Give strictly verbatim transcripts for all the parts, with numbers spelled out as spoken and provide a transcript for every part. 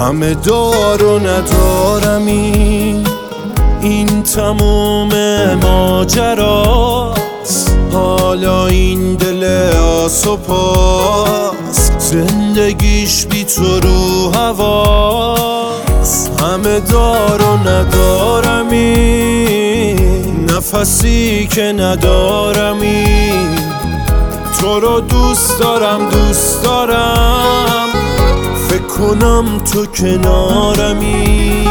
همه دار و ندارمی، این تموم ماجراست. حالا این دل آس و پاس، زندگیش بی تو رو هواست. همه دار و ندارمی، نفسی که ندارمی. تو رو دوست دارم دوست دارم، فکر کنم تو کنارمی.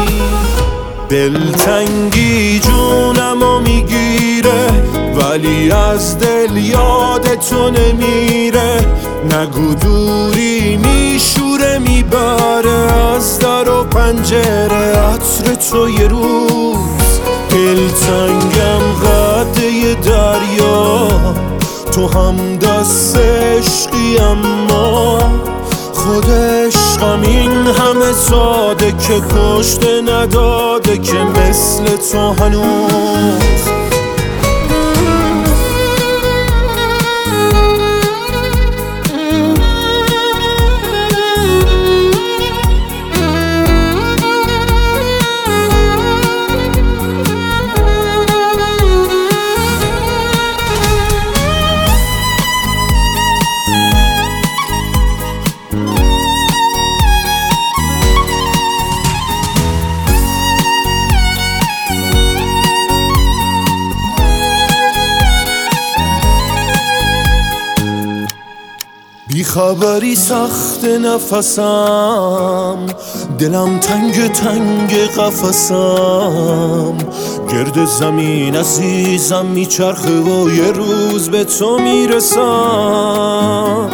دلتنگی جونمو میگیره، ولی از دل یاد تو نمیره. نگو دوری میشوره میبره از در و پنجره عطر تو یه روز. دلتنگم قده دریا، تو هم دست عشقی، اما خود عشقم این همه ساده که کشته نداده که مثل تو هنوز. بیخبری سخت نفسم، دلم تنگ تنگ قفسم. گرد زمین عزیزم میچرخه و یه روز به تو میرسم.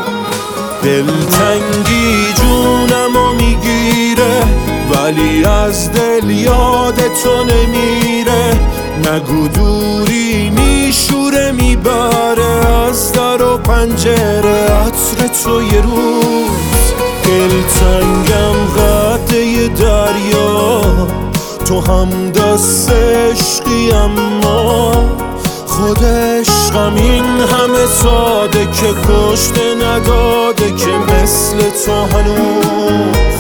دلتنگی جونمو میگیره، ولی از دل یاد تو نمیره. نگو دوری میشوره میبره از در و پنجره عطر تو یه روز. دلتنگم قده دریا، تو هم دست عشقی، اما خود عشقم این همه ساده که کشته نداده که مثل تو هنوز.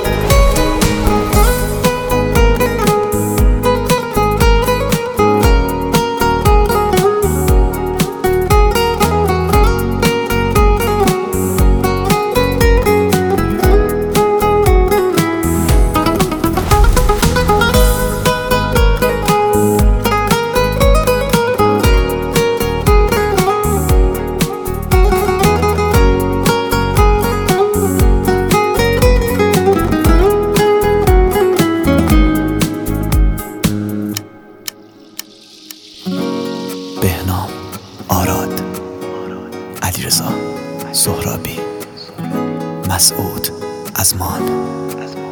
بهنام، آراد، علیرضا، سهرابی، مسعود، ازمان.